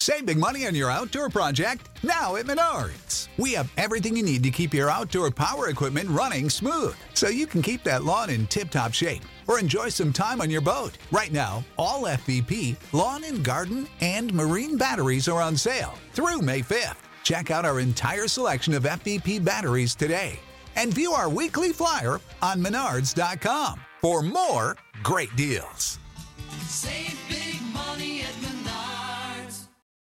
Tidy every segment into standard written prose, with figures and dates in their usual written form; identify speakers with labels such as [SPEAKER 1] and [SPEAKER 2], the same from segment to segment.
[SPEAKER 1] Save big money on your outdoor project now at Menards. We have everything you need to keep your outdoor power equipment running smooth so you can keep that lawn in tip-top shape or enjoy some time on your boat. Right now, all FVP, lawn and garden, and marine batteries are on sale through May 5th. Check out our entire selection of FVP batteries today and view our weekly flyer on Menards.com for more great deals.
[SPEAKER 2] Save big money at Menards.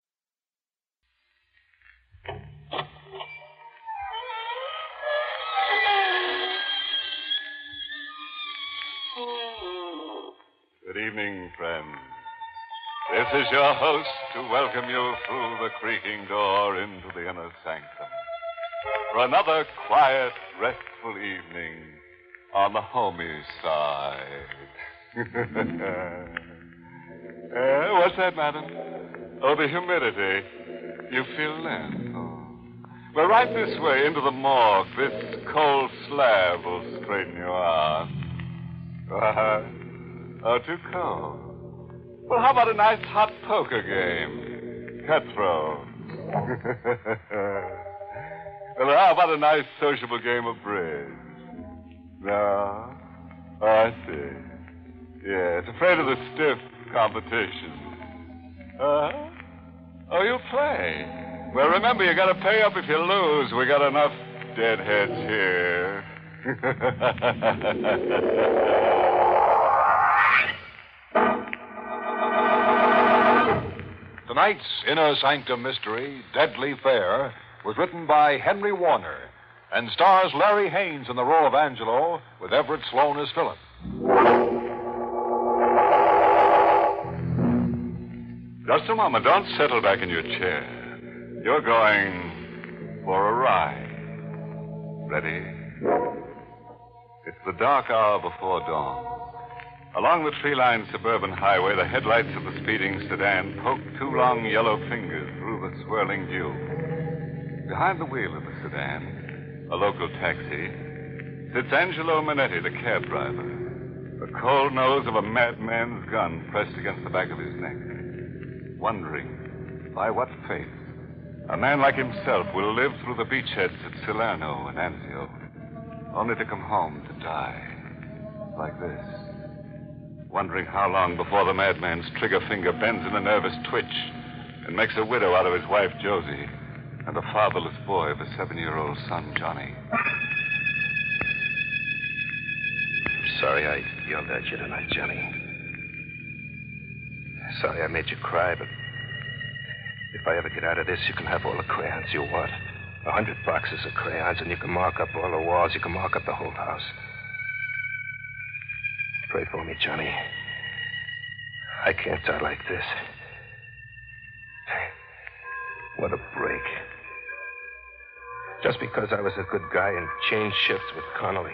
[SPEAKER 3] Good evening, friends. This is your host to welcome you through the creaking door into the inner sanctum for another quiet, restful evening on the homey side. What's that, madam? Oh, the humidity. You feel damp. Oh. Well, right this way into the morgue. This cold slab will straighten you out. Oh, too cold. Well, how about a nice hot poker game? Cutthroat. Well, how about a nice sociable game of bridge? No? Oh, I see. Yes, afraid of the stiff competition. Oh, you'll play. Well, remember, you gotta pay up if you lose. We got enough deadheads here.
[SPEAKER 4] Tonight's Inner Sanctum mystery, Deadly Fair, was written by Henry Warner and stars Larry Haynes in the role of Angelo with Everett Sloane as Philip.
[SPEAKER 3] Just a moment. Don't settle back in your chair. You're going for a ride. Ready? It's the dark hour before dawn. Along the tree-lined suburban highway, the headlights of the speeding sedan poke two long yellow fingers through the swirling dew. Behind the wheel of the sedan, a local taxi, sits Angelo Manetti, the cab driver, the cold nose of a madman's gun pressed against the back of his neck, wondering by what fate a man like himself will live through the beachheads at Salerno and Anzio, only to come home to die like this. Wondering how long before the madman's trigger finger bends in a nervous twitch and makes a widow out of his wife, Josie, and a fatherless boy of a 7-year-old son, Johnny.
[SPEAKER 5] I'm sorry I yelled at you tonight, Johnny. Sorry I made you cry, but if I ever get out of this, you can have all the crayons you want. 100 boxes of crayons, and you can mark up all the walls. You can mark up the whole house. Pray for me, Johnny. I can't die like this. What a break. Just because I was a good guy and changed shifts with Connolly.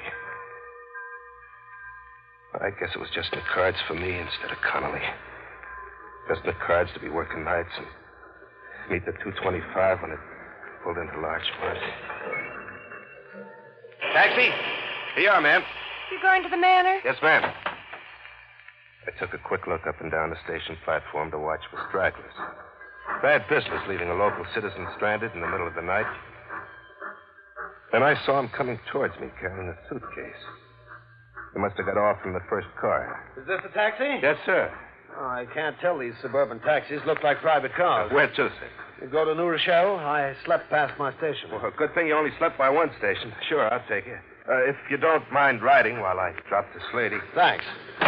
[SPEAKER 5] I guess it was just in the cards for me instead of Connolly. Just in the cards to be working nights and meet the 225 when it pulled into Larchmont. Taxi? Here you are, ma'am.
[SPEAKER 6] You going to the manor?
[SPEAKER 5] Yes, ma'am. I took a quick look up and down the station platform to watch for stragglers. Bad business leaving a local citizen stranded in the middle of the night. Then I saw him coming towards me carrying a suitcase. He must have got off from the first car.
[SPEAKER 7] Is this a taxi?
[SPEAKER 5] Yes, sir.
[SPEAKER 7] Oh, I can't tell. These suburban taxis look like private cars.
[SPEAKER 5] Where to, sir?
[SPEAKER 7] You go to New Rochelle? I slept past my station.
[SPEAKER 5] Well, good thing you only slept by one station. Sure, I'll take you. If you don't mind riding while I drop this lady.
[SPEAKER 7] Thanks.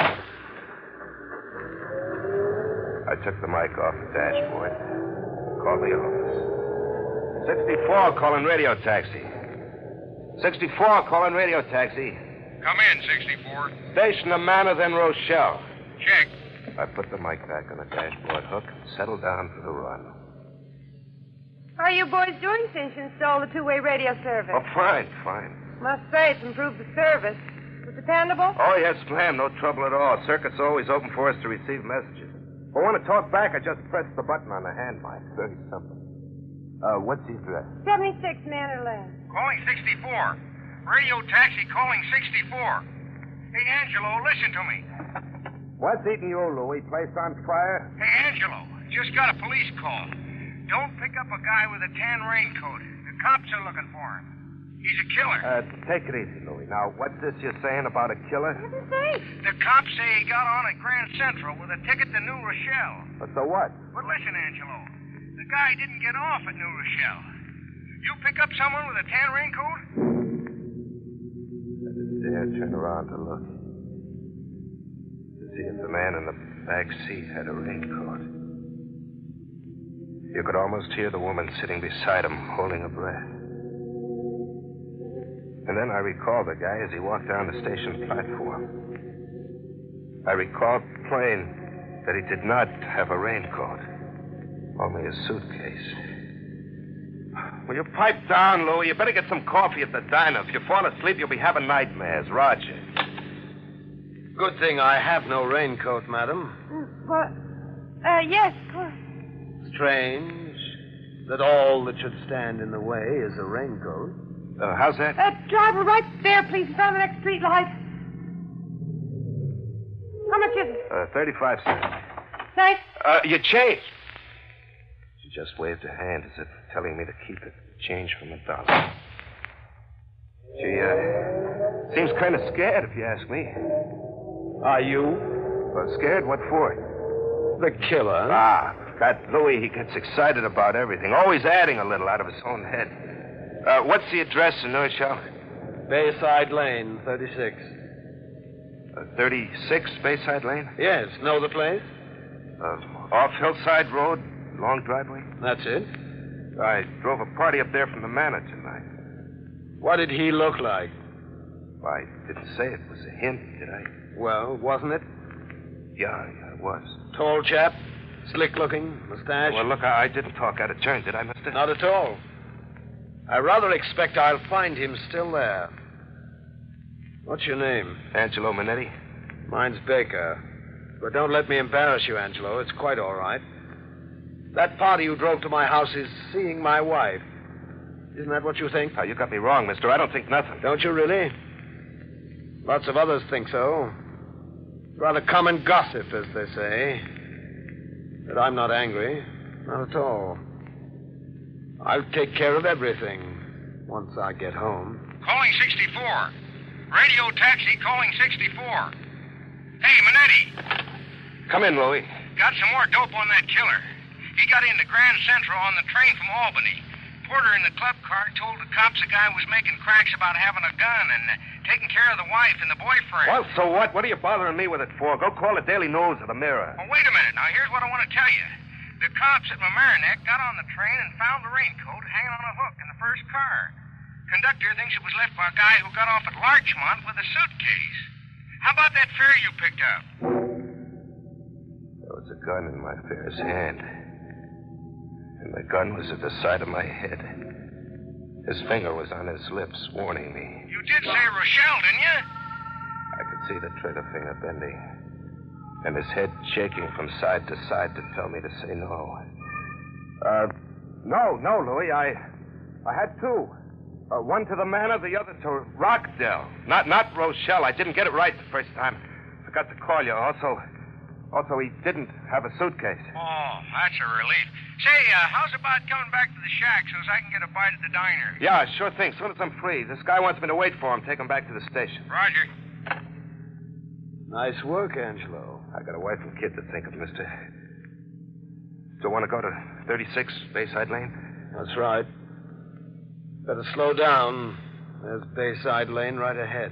[SPEAKER 5] I took the mic off the dashboard. Called the office. 64, calling radio taxi. 64, calling radio taxi.
[SPEAKER 8] Come in, 64.
[SPEAKER 5] Station the Manor, then Rochelle.
[SPEAKER 8] Check.
[SPEAKER 5] I put the mic back on the dashboard hook and settled down for the run.
[SPEAKER 6] How are you boys doing since you installed the two-way radio service?
[SPEAKER 5] Oh, fine.
[SPEAKER 6] Must say, it's improved the service. Was it dependable?
[SPEAKER 5] Oh, yes, ma'am. No trouble at all. Circuit's always open for us to receive messages. If I want to talk back, I just press the button on the hand mic. Very simple. What's the address?
[SPEAKER 6] 76 Manor Lane.
[SPEAKER 8] Calling 64. Radio taxi calling 64. Hey, Angelo, listen to me.
[SPEAKER 5] What's eating you, Louie? Place on fire?
[SPEAKER 8] Hey, Angelo, just got a police call. don't pick up a guy with a tan raincoat. The cops are looking for him. He's a killer.
[SPEAKER 5] Take it easy, Louie. Now, what's this you're saying about a killer?
[SPEAKER 8] The cops say he got on at Grand Central with a ticket to New Rochelle.
[SPEAKER 5] But so what?
[SPEAKER 8] But listen, Angelo. The guy didn't get off at New Rochelle. You pick up someone with a tan raincoat?
[SPEAKER 5] I didn't dare turn around to look. To see if the man in the back seat had a raincoat. You could almost hear the woman sitting beside him, holding her breath. And then I recalled the guy as he walked down the station platform. I recalled plain that he did not have a raincoat, only a suitcase. Will you pipe down, Louie? You better get some coffee at the diner. If you fall asleep, you'll be having nightmares. Roger.
[SPEAKER 7] Good thing I have no raincoat, madam.
[SPEAKER 6] What? Yes, of course.
[SPEAKER 7] Strange that all that should stand in the way is a raincoat.
[SPEAKER 5] How's that?
[SPEAKER 6] Driver, right there, please. It's on the next street light. How much is it?
[SPEAKER 5] 35 cents.
[SPEAKER 6] Thanks.
[SPEAKER 5] Your change. She just waved her hand as if telling me to keep it. Change from $1. She, seems kind of scared, if you ask me.
[SPEAKER 7] Are you?
[SPEAKER 5] Scared? What for?
[SPEAKER 7] The killer.
[SPEAKER 5] That Louie, he gets excited about everything, always adding a little out of his own head. What's the address in New Rochelle?
[SPEAKER 7] Bayside Lane, 36.
[SPEAKER 5] 36 Bayside Lane?
[SPEAKER 7] Yes, know the place?
[SPEAKER 5] Off Hillside Road, long driveway?
[SPEAKER 7] That's it.
[SPEAKER 5] I drove a party up there from the manor tonight.
[SPEAKER 7] What did he look like?
[SPEAKER 5] I didn't say it was a hint, did I?
[SPEAKER 7] Well, wasn't it?
[SPEAKER 5] Yeah, it was.
[SPEAKER 7] Tall chap, slick-looking, mustache.
[SPEAKER 5] Well, look, I didn't talk out of turn, did I, mister?
[SPEAKER 7] Not at all. I rather expect I'll find him still there. What's your name?
[SPEAKER 5] Angelo Minetti.
[SPEAKER 7] Mine's Baker. But don't let me embarrass you, Angelo. It's quite all right. That party you drove to my house is seeing my wife. Isn't that what you think?
[SPEAKER 5] Oh, you got me wrong, mister. I don't think nothing.
[SPEAKER 7] Don't you really? Lots of others think so. Rather common gossip, as they say. But I'm not angry. Not at all. I'll take care of everything once I get home.
[SPEAKER 8] Calling 64. Radio taxi calling 64. Hey, Minetti.
[SPEAKER 5] Come in, Louie.
[SPEAKER 8] Got some more dope on that killer. He got into Grand Central on the train from Albany. Porter in the club car told the cops a guy was making cracks about having a gun and taking care of the wife and the boyfriend.
[SPEAKER 5] Well, so what? What are you bothering me with it for? Go call the Daily News or the Mirror.
[SPEAKER 8] Well, wait a minute. Now, here's what I want to tell you. The cops at Mamaroneck got on the train and found the raincoat hanging on a hook in the first car. Conductor thinks it was left by a guy who got off at Larchmont with a suitcase. How about that fare you picked up?
[SPEAKER 5] There was a gun in my fare's hand. And the gun was at the side of my head. His finger was on his lips, warning me.
[SPEAKER 8] You did say Rochelle, didn't you?
[SPEAKER 5] I could see the trigger finger bending. And his head shaking from side to side to tell me to say no. No, Louie. I had two. One to the manor, the other to Rockdale. Not Rochelle. I didn't get it right the first time. Forgot to call you. Also, he didn't have a suitcase.
[SPEAKER 8] Oh, that's a relief. Say, how's about coming back to the shack so as I can get a bite at the diner?
[SPEAKER 5] Yeah, sure thing. As soon as I'm free. This guy wants me to wait for him, take him back to the station.
[SPEAKER 8] Roger.
[SPEAKER 7] Nice work, Angelo.
[SPEAKER 5] I got a wife and kid to think of, mister. Do you want to go to 36 Bayside Lane?
[SPEAKER 7] That's right. Better slow down. There's Bayside Lane right ahead.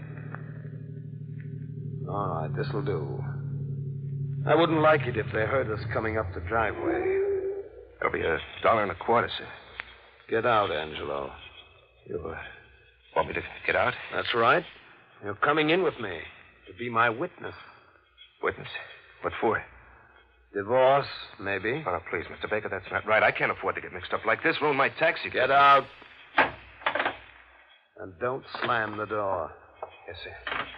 [SPEAKER 7] All right, this'll do. I wouldn't like it if they heard us coming up the driveway.
[SPEAKER 5] It'll be $1.25, sir.
[SPEAKER 7] Get out, Angelo.
[SPEAKER 5] You want me to get out?
[SPEAKER 7] That's right. You're coming in with me to be my witness.
[SPEAKER 5] Witness? What for?
[SPEAKER 7] Divorce, maybe.
[SPEAKER 5] Oh, please, Mr. Baker, that's not right. I can't afford to get mixed up like this. Ruin my taxi.
[SPEAKER 7] Get out. And don't slam the door.
[SPEAKER 5] Yes, sir.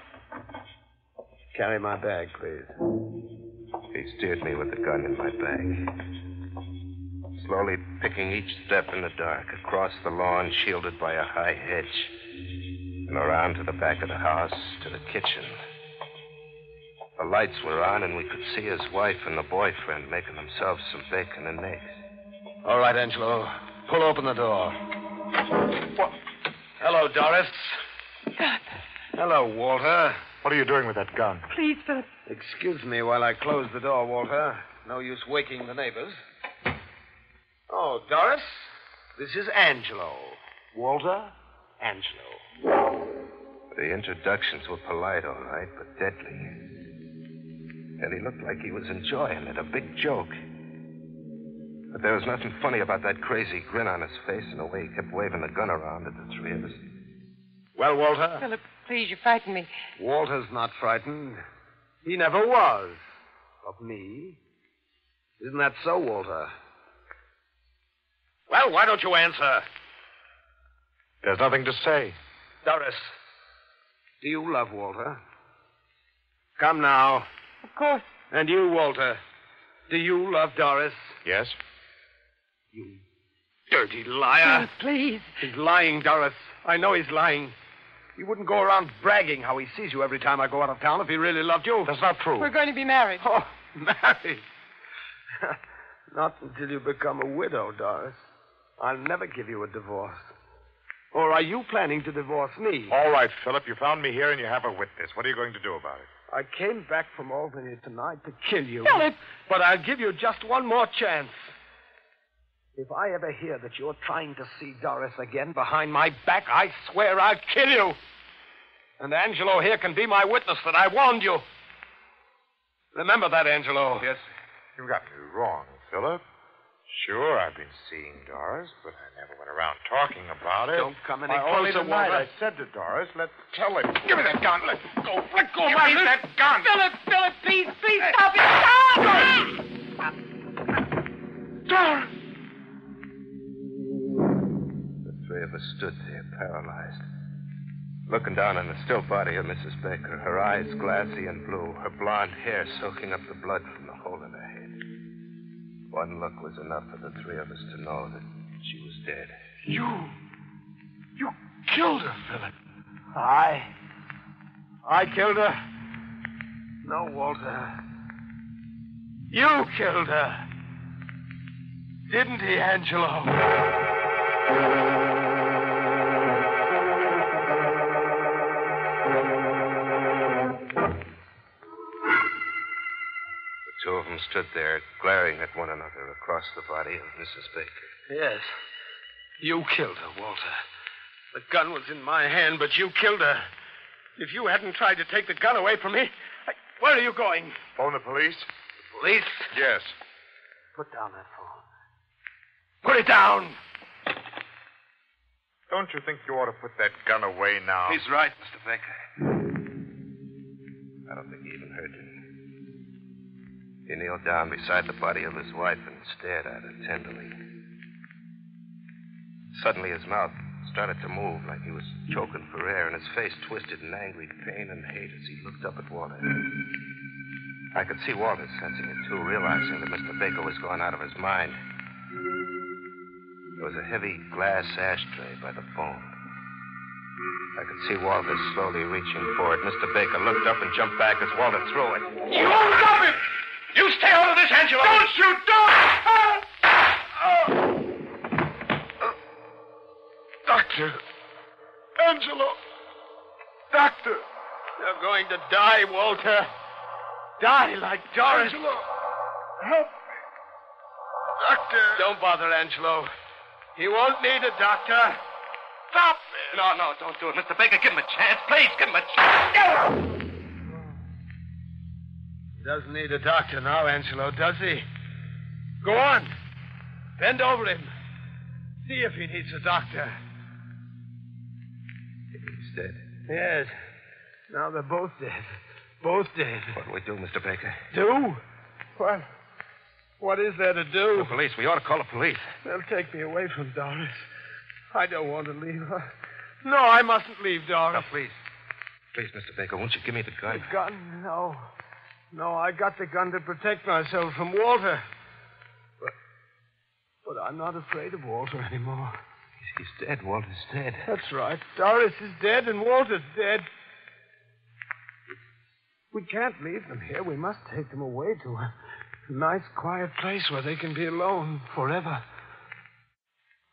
[SPEAKER 7] Carry my bag, please.
[SPEAKER 5] He steered me with the gun in my bag. Slowly picking each step in the dark, across the lawn shielded by a high hedge, and around to the back of the house, to the kitchen. The lights were on, and we could see his wife and the boyfriend making themselves some bacon and eggs.
[SPEAKER 7] All right, Angelo. Pull open the door. What? Hello, Doris.
[SPEAKER 6] God.
[SPEAKER 7] Hello, Walter.
[SPEAKER 9] What are you doing with that gun?
[SPEAKER 6] Please, Philip.
[SPEAKER 7] Excuse me while I close the door, Walter. No use waking the neighbors. Oh, Doris, this is Angelo. Walter, Angelo.
[SPEAKER 5] The introductions were polite, all right, but deadly. And he looked like he was enjoying it, a big joke. But there was nothing funny about that crazy grin on his face and the way he kept waving the gun around at the three of us.
[SPEAKER 7] Well, Walter?
[SPEAKER 6] Philip, please, you frighten me.
[SPEAKER 7] Walter's not frightened. He never was. Of me. Isn't that so, Walter? Well, why don't you answer?
[SPEAKER 9] There's nothing to say.
[SPEAKER 7] Doris, do you love Walter? Come now.
[SPEAKER 6] Of course.
[SPEAKER 7] And you, Walter, do you love Doris?
[SPEAKER 9] Yes?
[SPEAKER 7] You dirty liar.
[SPEAKER 6] Philip, please.
[SPEAKER 7] He's lying, Doris. I know he's lying. He wouldn't go around bragging how he sees you every time I go out of town if he really loved you.
[SPEAKER 9] That's not true.
[SPEAKER 6] We're going to be married.
[SPEAKER 7] Oh, married. Not until you become a widow, Doris. I'll never give you a divorce. Or are you planning to divorce me?
[SPEAKER 9] All right, Philip, you found me here and you have a witness. What are you going to do about it?
[SPEAKER 7] I came back from Albany tonight to kill you.
[SPEAKER 6] Philip!
[SPEAKER 7] But I'll give you just one more chance. If I ever hear that you're trying to see Doris again behind my back, I swear I'll kill you. And Angelo here can be my witness that I warned you. Remember that, Angelo.
[SPEAKER 9] Yes, you got me wrong, Philip. Sure, I've been seeing Doris, but I never went around talking about it.
[SPEAKER 7] Don't come any
[SPEAKER 9] Only
[SPEAKER 7] closer,
[SPEAKER 9] tonight
[SPEAKER 7] Walter.
[SPEAKER 9] I said to Doris, let's tell him.
[SPEAKER 7] Give me that gun. Let go. Let go of
[SPEAKER 6] Give
[SPEAKER 7] my
[SPEAKER 6] me
[SPEAKER 7] wrist.
[SPEAKER 6] that gun. Philip, please, stop it. Stop!
[SPEAKER 7] Doris!
[SPEAKER 5] The three of us stood there, paralyzed, looking down on the still body of Mrs. Baker, her eyes glassy and blue, her blonde hair soaking up the blood from the hole in her head. One look was enough for the three of us to know that she was dead.
[SPEAKER 7] You killed her, Philip. I killed her. No, Walter. You killed her. Didn't he, Angelo?
[SPEAKER 5] The two of them stood there, glaring at one another across the body of Mrs. Baker.
[SPEAKER 7] Yes. You killed her, Walter. The gun was in my hand, but you killed her. If you hadn't tried to take the gun away from me... Where are you going?
[SPEAKER 9] Phone the police?
[SPEAKER 7] Police?
[SPEAKER 9] Yes.
[SPEAKER 7] Put down that phone. Put it down!
[SPEAKER 9] Don't you think you ought to put that gun away now?
[SPEAKER 7] He's right, Mr. Baker.
[SPEAKER 5] I don't think he even heard me. He kneeled down beside the body of his wife and stared at her tenderly. Suddenly his mouth started to move like he was choking for air, and his face twisted in angry pain and hate as he looked up at Walter. I could see Walter sensing it, too, realizing that Mr. Baker was going out of his mind. There was a heavy glass ashtray by the phone. I could see Walter slowly reaching for it. Mr. Baker looked up and jumped back as Walter threw it.
[SPEAKER 7] You won't stop him! You stay out of this, Angelo! Don't shoot! Doctor! Angelo! Doctor! You're going to die, Walter. Die like Doris. Angelo! Help me. Doctor! Don't bother, Angelo. He won't need a doctor. Stop it!
[SPEAKER 8] No, don't do it. Mr. Baker, give him a chance. Please, give him a chance.
[SPEAKER 7] He doesn't need a doctor now, Angelo, does he? Go on. Bend over him. See if he needs a doctor.
[SPEAKER 5] He's dead.
[SPEAKER 7] Yes. Now they're both dead. Both dead.
[SPEAKER 5] What do we do, Mr. Baker?
[SPEAKER 7] Do? What is there to do?
[SPEAKER 5] The police. We ought to call the police.
[SPEAKER 7] They'll take me away from Doris. I don't want to leave her. No, I mustn't leave Doris.
[SPEAKER 5] Now, please. Please, Mr. Baker, won't you give me the gun?
[SPEAKER 7] The gun? No. No, I got the gun to protect myself from Walter. But I'm not afraid of Walter anymore.
[SPEAKER 5] He's dead. Walter's dead.
[SPEAKER 7] That's right. Doris is dead and Walter's dead. We can't leave them here. We must take them away to a nice, quiet place where they can be alone forever.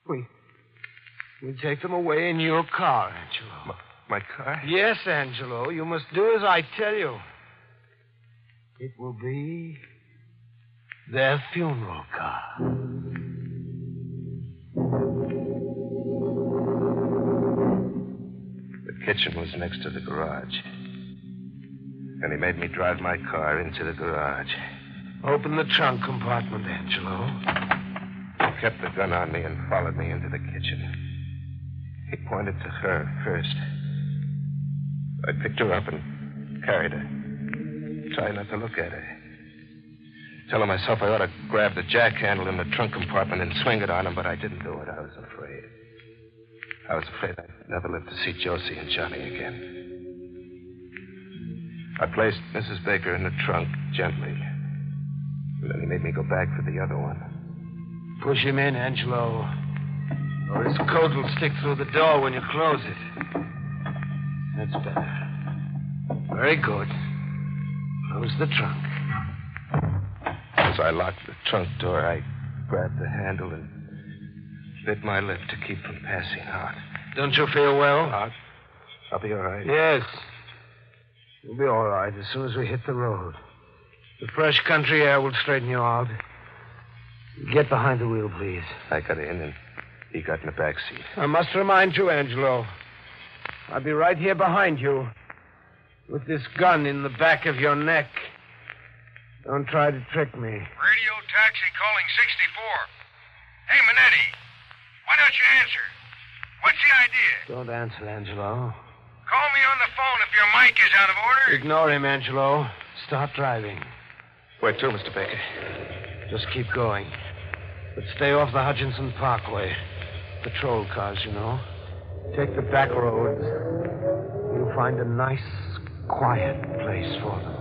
[SPEAKER 7] We take them away in your car, Angelo.
[SPEAKER 5] My car?
[SPEAKER 7] Yes, Angelo. You must do as I tell you. It will be their funeral car.
[SPEAKER 5] The kitchen was next to the garage. And he made me drive my car into the garage.
[SPEAKER 7] Open the trunk compartment, Angelo.
[SPEAKER 5] He kept the gun on me and followed me into the kitchen. He pointed to her first. I picked her up and carried her, trying not to look at her. Telling myself I ought to grab the jack handle in the trunk compartment and swing it on him, but I didn't do it. I was afraid. I was afraid I'd never live to see Josie and Johnny again. I placed Mrs. Baker in the trunk gently. And then he made me go back for the other one.
[SPEAKER 7] Push him in, Angelo. Or his coat will stick through the door when you close it. That's better. Very good. Close the trunk.
[SPEAKER 5] As I locked the trunk door, I grabbed the handle and bit my lip to keep from passing out.
[SPEAKER 7] Don't you feel well?
[SPEAKER 5] I'll be all right.
[SPEAKER 7] Yes. You'll be all right as soon as we hit the road. The fresh country air will straighten you out. Get behind the wheel, please.
[SPEAKER 5] I got in and he got in the back seat.
[SPEAKER 7] I must remind you, Angelo. I'll be right here behind you with this gun in the back of your neck. Don't try to trick me.
[SPEAKER 8] Radio taxi calling 64. Hey, Minetti. Why don't you answer? What's the idea?
[SPEAKER 7] Don't answer, Angelo.
[SPEAKER 8] Call me on the phone if your mic is out of order.
[SPEAKER 7] Ignore him, Angelo. Start driving.
[SPEAKER 5] Where to, Mr. Baker?
[SPEAKER 7] Just keep going. But stay off the Hutchinson Parkway. Patrol cars, you know. Take the back roads. You'll find a nice, quiet place for them.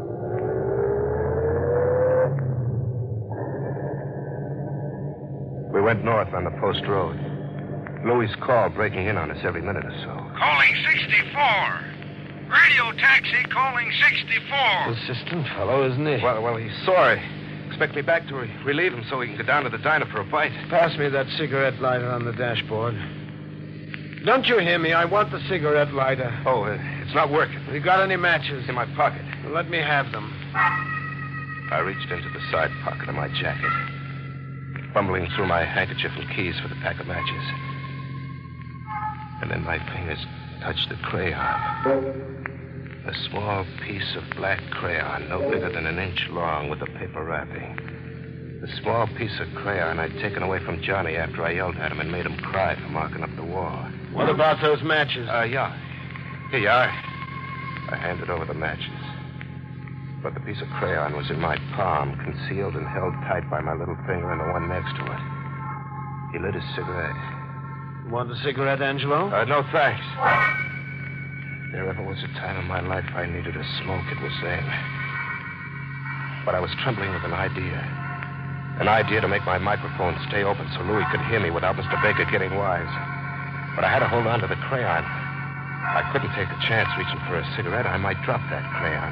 [SPEAKER 5] We went north on the post road. Louis' call breaking in on us every minute or so.
[SPEAKER 8] Calling 64. Radio taxi calling 64.
[SPEAKER 7] Persistent fellow, isn't he?
[SPEAKER 5] Well, he's sore. Expect me back to relieve him so he can go down to the diner for a bite.
[SPEAKER 7] Pass me that cigarette lighter on the dashboard. Don't you hear me? I want the cigarette lighter.
[SPEAKER 5] Oh, it's not working.
[SPEAKER 7] You got any matches?
[SPEAKER 5] In my pocket.
[SPEAKER 7] Well, let me have them.
[SPEAKER 5] I reached into the side pocket of my jacket, fumbling through my handkerchief and keys for the pack of matches. And then my fingers touched the crayon. A small piece of black crayon, no bigger than an inch long, with a paper wrapping. The small piece of crayon I'd taken away from Johnny after I yelled at him and made him cry for marking up the wall.
[SPEAKER 7] What about those matches?
[SPEAKER 5] Yeah. Here you are. I handed over the matches. But the piece of crayon was in my palm, concealed and held tight by my little finger and the one next to it. He lit his cigarette.
[SPEAKER 7] Want a cigarette, Angelo?
[SPEAKER 5] No, thanks. If there ever was a time in my life I needed a smoke, it was then. But I was trembling with an idea. An idea to make my microphone stay open so Louis could hear me without Mr. Baker getting wise. But I had to hold on to the crayon. I couldn't take a chance reaching for a cigarette. I might drop that crayon.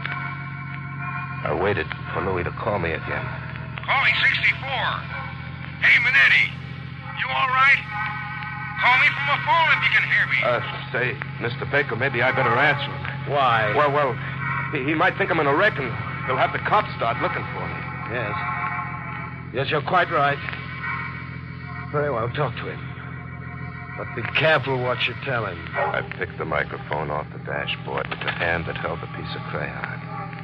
[SPEAKER 5] I waited for Louis to call me again.
[SPEAKER 8] Calling 64. Hey, Minetti. You all right? Call me from a phone if you can hear me.
[SPEAKER 5] Say, Mr. Baker, maybe I better answer him.
[SPEAKER 7] Why?
[SPEAKER 5] Well, he might think I'm in a wreck and he'll have the cops start looking for me.
[SPEAKER 7] Yes. Yes, you're quite right. Very well, talk to him. But be careful what you tell him.
[SPEAKER 5] I picked the microphone off the dashboard with the hand that held the piece of crayon.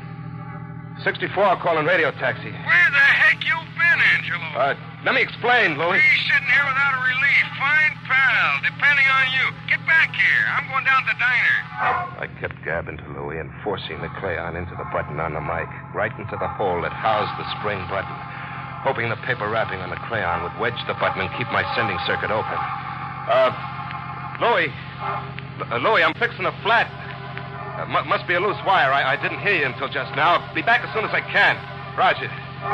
[SPEAKER 5] 64 calling radio taxi.
[SPEAKER 8] Where the heck you been, Angelo?
[SPEAKER 5] Let me explain, Louis.
[SPEAKER 8] He's sitting here without a relief. Fine pal. Depending on you. Get back here. I'm going down to the diner.
[SPEAKER 5] I kept gabbing to Louis and forcing the crayon into the button on the mic, right into the hole that housed the spring button, hoping the paper wrapping on the crayon would wedge the button and keep my sending circuit open. Louis, I'm fixing a flat. Must be a loose wire. I didn't hear you until just now. I'll be back as soon as I can. Roger.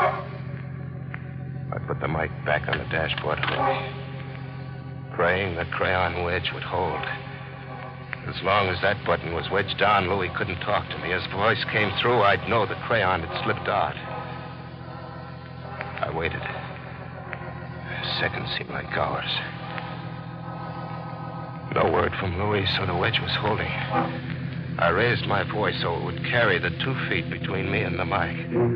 [SPEAKER 5] I put the mic back on the dashboard hook, praying the crayon wedge would hold. As long as that button was wedged down, Louis couldn't talk to me. As the voice came through, I'd know the crayon had slipped out. I waited. Seconds seemed like hours. No word from Louis, so the wedge was holding. I raised my voice so it would carry the 2 feet between me and the mic.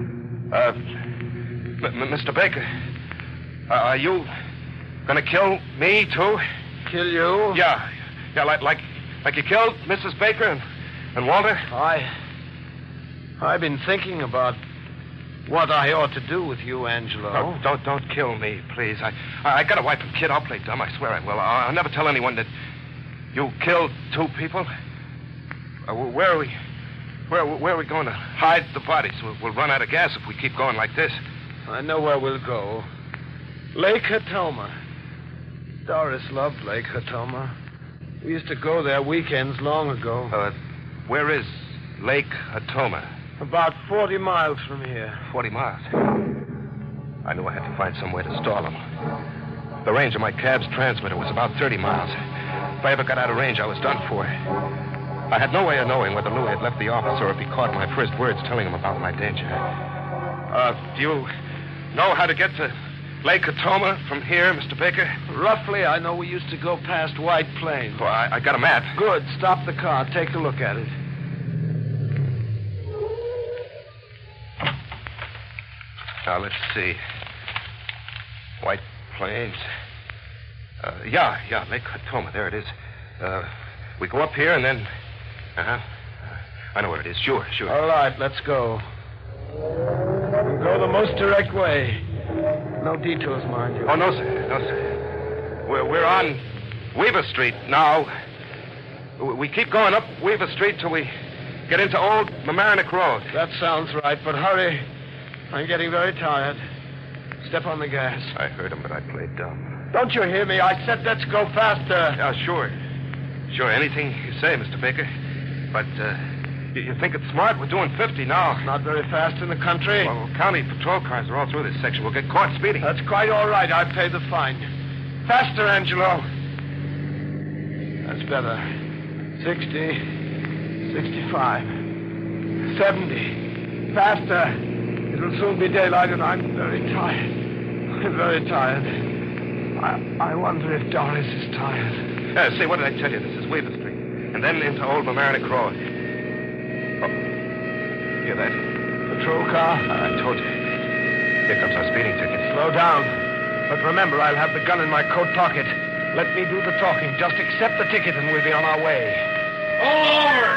[SPEAKER 5] Mr. Baker, are you gonna kill me, too?
[SPEAKER 7] Kill you?
[SPEAKER 5] Yeah, like you killed Mrs. Baker and Walter?
[SPEAKER 7] I've been thinking about what I ought to do with you, Angelo.
[SPEAKER 5] No, don't kill me, please. I got a wife and kid. I'll play dumb. I swear I will. I'll never tell anyone that you killed 2 people. Where are we going to hide the bodies? We'll run out of gas if we keep going like this.
[SPEAKER 7] I know where we'll go. Lake Hatoma. Doris loved Lake Hatoma. We used to go there weekends long ago.
[SPEAKER 5] Where is Lake Hatoma?
[SPEAKER 7] About 40 miles from here.
[SPEAKER 5] 40 miles? I knew I had to find some way to stall them. The range of my cab's transmitter was about 30 miles. If I ever got out of range, I was done for. I had no way of knowing whether Louis had left the office or if he caught my first words telling him about my danger. Do you know how to get to Lake Hatoma from here, Mr. Baker?
[SPEAKER 7] Roughly, I know we used to go past White Plains.
[SPEAKER 5] Oh, I got a map.
[SPEAKER 7] Good. Stop the car. Take a look at it.
[SPEAKER 5] Now, let's see. White Plains. Yeah, Lake Hatoma. There it is. We go up here and then... I know where it is. Sure.
[SPEAKER 7] All right, let's go. We'll go the most direct way. No detours, mind you.
[SPEAKER 5] Oh, no, sir. We're on Weaver Street now. We keep going up Weaver Street till we get into Old Mamaroneck Road.
[SPEAKER 7] That sounds right, but hurry. I'm getting very tired. Step on the gas.
[SPEAKER 5] I heard him, but I played dumb.
[SPEAKER 7] Don't you hear me? I said let's go faster.
[SPEAKER 5] Yeah, sure. Sure, anything you say, Mr. Baker. But, you think it's smart? We're doing 50 now.
[SPEAKER 7] Not very fast in the country.
[SPEAKER 5] Well, county patrol cars are all through this section. We'll get caught speeding.
[SPEAKER 7] That's quite all right. I pay the fine. Faster, Angelo. That's better. 60, 65, 70. Faster. It'll soon be daylight, and I'm very tired. I'm very tired. I wonder if Doris is tired.
[SPEAKER 5] Say, what did I tell you? This is Weaver Street. And then into Old Mamaroneck Road. Oh. Hear that?
[SPEAKER 7] Patrol car?
[SPEAKER 5] I told you. Here comes our speeding ticket.
[SPEAKER 7] Slow down. But remember, I'll have the gun in my coat pocket. Let me do the talking. Just accept the ticket and we'll be on our way.
[SPEAKER 8] All over!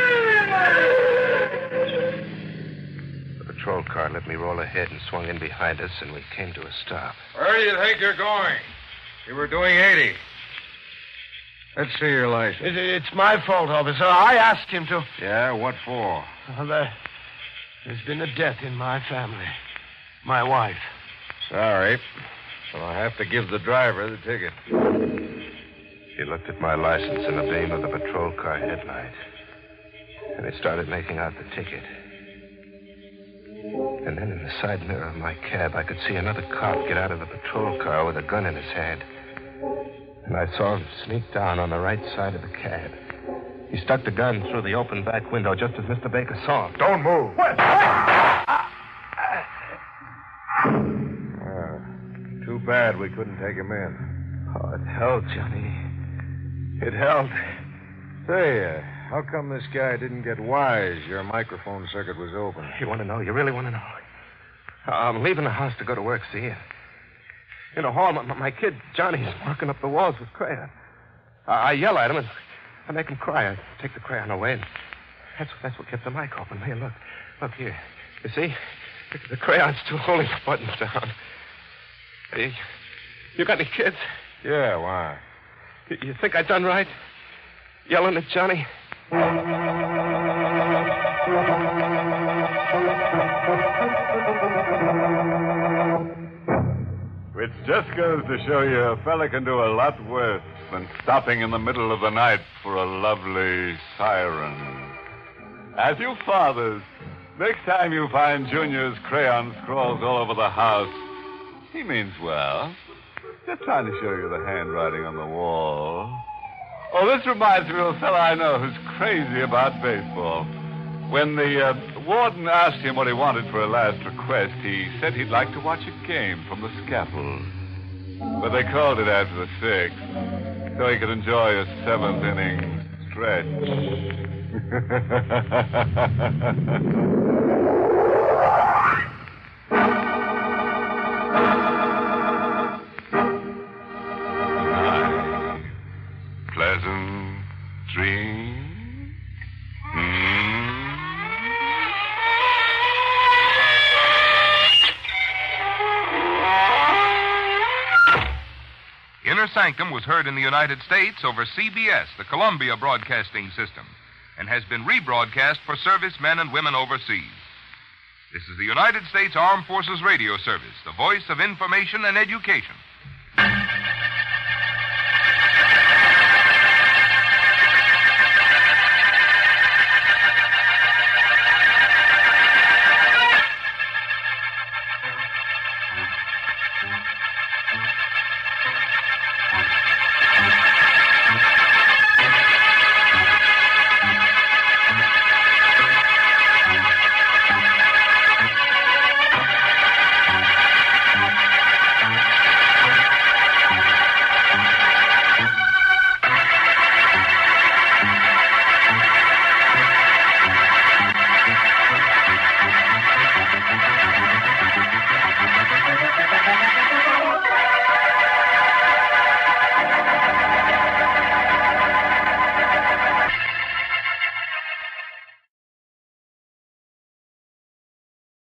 [SPEAKER 5] The patrol car let me roll ahead and swung in behind us, and we came to a stop.
[SPEAKER 4] Where do you think you're going? You were doing 80. Let's see your license.
[SPEAKER 7] It's my fault, officer. I asked him to.
[SPEAKER 4] Yeah, what for?
[SPEAKER 7] Well, there's been a death in my family. My wife.
[SPEAKER 4] Sorry. So I'll have to give the driver the ticket.
[SPEAKER 5] He looked at my license in the beam of the patrol car headlight. And he started making out the ticket. And then in the side mirror of my cab, I could see another cop get out of the patrol car with a gun in his hand. And I saw him sneak down on the right side of the cab. He stuck the gun through the open back window just as Mr. Baker saw him.
[SPEAKER 4] Don't move.
[SPEAKER 7] What?
[SPEAKER 4] Too bad we couldn't take him in.
[SPEAKER 5] Oh, it held, Johnny.
[SPEAKER 4] It held. Say, how come this guy didn't get wise? Your microphone circuit was open.
[SPEAKER 5] You want to know? You really want to know? I'm leaving the house to go to work, see? In the hall, my kid, Johnny's marking up the walls with crayon. I yell at him, and I make him cry. I take the crayon away, and that's what kept the mic open. Here, look here. You see? The crayon's still holding the buttons down. Hey, you got any kids?
[SPEAKER 4] Yeah, why?
[SPEAKER 5] You think I done right? Yelling at Johnny?
[SPEAKER 3] Which just goes to show you a fella can do a lot worse than stopping in the middle of the night for a lovely siren. As you fathers, next time you find Junior's crayon scrawls all over the house, he means well. Just trying to show you the handwriting on the wall. Oh, this reminds me of a fella I know who's crazy about baseball. When the warden asked him what he wanted for a last request, he said he'd like to watch a game from the scaffold. But they called it after the 6th, so he could enjoy a 7th inning stretch. Pleasant dream.
[SPEAKER 10] Inner Sanctum was heard in the United States over CBS, the Columbia Broadcasting System, and has been rebroadcast for servicemen and women overseas. This is the United States Armed Forces Radio Service, the voice of information and education.